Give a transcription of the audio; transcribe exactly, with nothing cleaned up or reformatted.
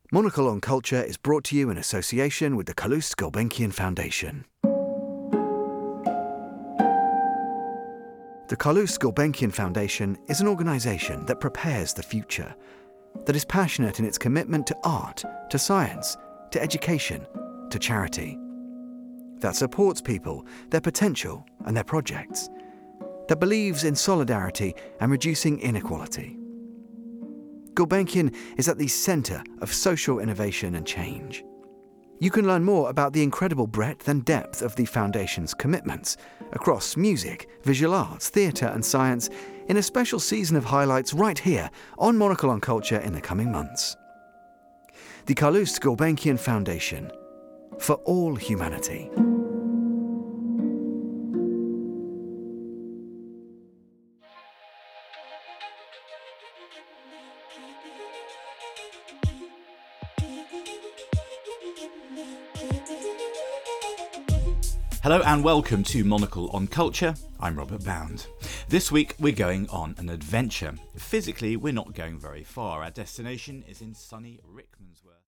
Monocle on Culture is brought to you in association with the Calouste Gulbenkian Foundation. The Calouste Gulbenkian Foundation is an organisation that prepares the future, that is passionate in its commitment to art, to science, to education, to charity, that supports people, their potential and their projects, that believes in solidarity and reducing inequality. Gulbenkian is at the centre of social innovation and change. You can learn more about the incredible breadth and depth of the Foundation's commitments across music, visual arts, theatre and science in a special season of highlights right here on Monocle on Culture in the coming months. The Calouste Gulbenkian Foundation, for all humanity. Hello and welcome to Monocle on Culture. I'm Robert Bound. This week we're going on an adventure. Physically, we're not going very far. Our destination is in sunny Rickmansworth.